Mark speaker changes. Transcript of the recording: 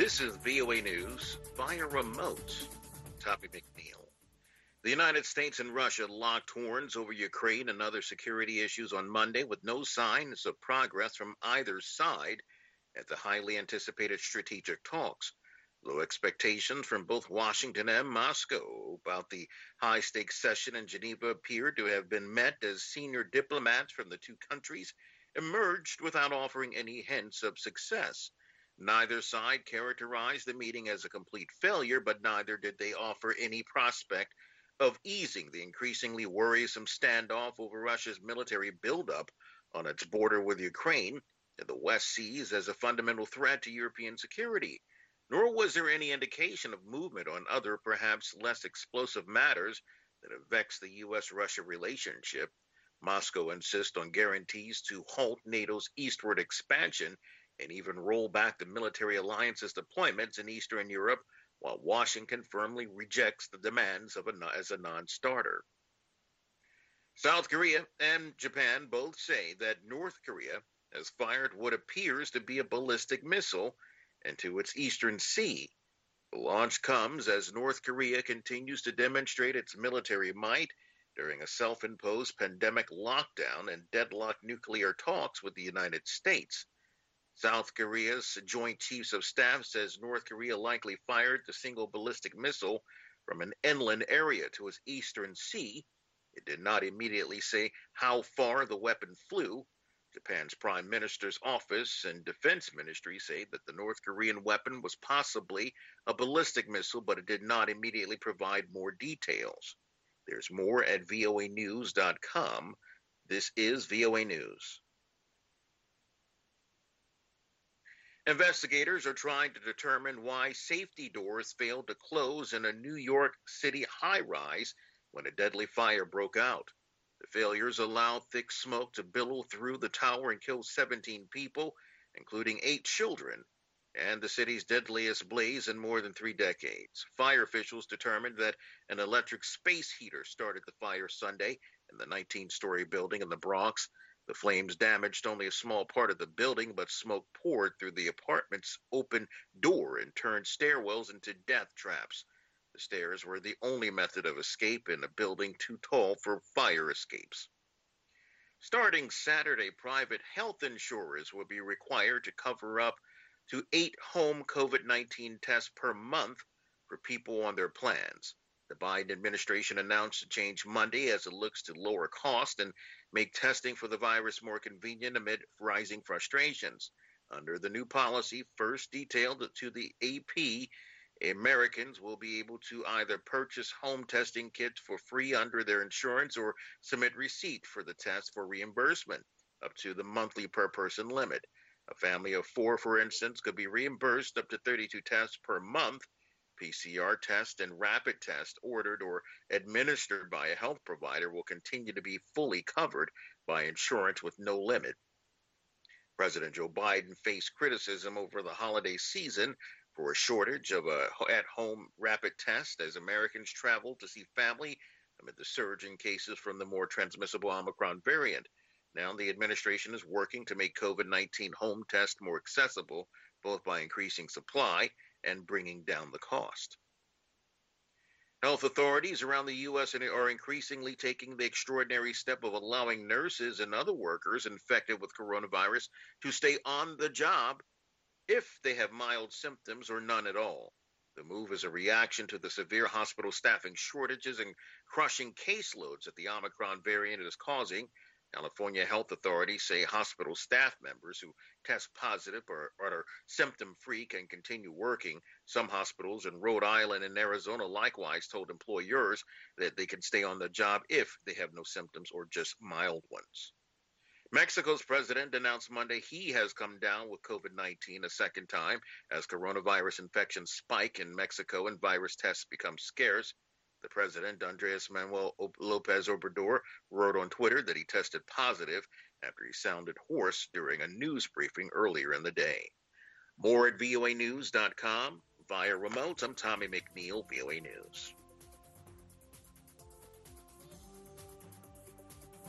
Speaker 1: This is VOA News via remote. Tommy McNeil. The United States and Russia locked horns over Ukraine and other security issues on Monday with no signs of progress from either side at the highly anticipated strategic talks. Low expectations from both Washington and Moscow about the high-stakes session in Geneva appeared to have been met as senior diplomats from the two countries emerged without offering any hints of success. Neither side characterized the meeting as a complete failure, but neither did they offer any prospect of easing the increasingly worrisome standoff over Russia's military buildup on its border with Ukraine and the West sees as a fundamental threat to European security. Nor was there any indication of movement on other, perhaps less explosive matters that have vexed the U.S.-Russia relationship. Moscow insists on guarantees to halt NATO's eastward expansion and even roll back the military alliance's deployments in Eastern Europe, while Washington firmly rejects the demands as a non-starter. South Korea and Japan both say that North Korea has fired what appears to be a ballistic missile into its eastern sea. The launch comes as North Korea continues to demonstrate its military might during a self-imposed pandemic lockdown and deadlocked nuclear talks with the United States. South Korea's Joint Chiefs of Staff says North Korea likely fired the single ballistic missile from an inland area to its eastern sea. It did not immediately say how far the weapon flew. Japan's Prime Minister's office and Defense Ministry say that the North Korean weapon was possibly a ballistic missile, but it did not immediately provide more details. There's more at voanews.com. This is VOA News. Investigators are trying to determine why safety doors failed to close in a New York City high-rise when a deadly fire broke out. The failures allowed thick smoke to billow through the tower and kill 17 people, including 8 children, and the city's deadliest blaze in more than 3 decades. Fire officials determined that an electric space heater started the fire Sunday in the 19-story building in the Bronx. The flames damaged only a small part of the building, but smoke poured through the apartment's open door and turned stairwells into death traps. The stairs were the only method of escape in a building too tall for fire escapes. Starting Saturday, private health insurers will be required to cover up to 8 home COVID-19 tests per month for people on their plans. The Biden administration announced the change Monday as it looks to lower cost and make testing for the virus more convenient amid rising frustrations. Under the new policy, first detailed to the AP, Americans will be able to either purchase home testing kits for free under their insurance or submit receipt for the test for reimbursement up to the monthly per person limit. A family of 4, for instance, could be reimbursed up to 32 tests per month. PCR test and rapid test ordered or administered by a health provider will continue to be fully covered by insurance with no limit. President Joe Biden faced criticism over the holiday season for a shortage of at-home rapid test as Americans traveled to see family amid the surge in cases from the more transmissible Omicron variant. Now the administration is working to make COVID-19 home tests more accessible, both by increasing supply and bringing down the cost. Health authorities around the U.S. are increasingly taking the extraordinary step of allowing nurses and other workers infected with coronavirus to stay on the job if they have mild symptoms or none at all. The move is a reaction to the severe hospital staffing shortages and crushing caseloads that the Omicron variant is causing. California health authorities say hospital staff members who test positive or are symptom-free can continue working. Some hospitals in Rhode Island and Arizona likewise told employers that they can stay on the job if they have no symptoms or just mild ones. Mexico's president announced Monday he has come down with COVID-19 a second time as coronavirus infections spike in Mexico and virus tests become scarce. The president, Andres Manuel Lopez Obrador, wrote on Twitter that he tested positive after he sounded hoarse during a news briefing earlier in the day. More at voanews.com. Via remote, I'm Tommy McNeil, VOA News.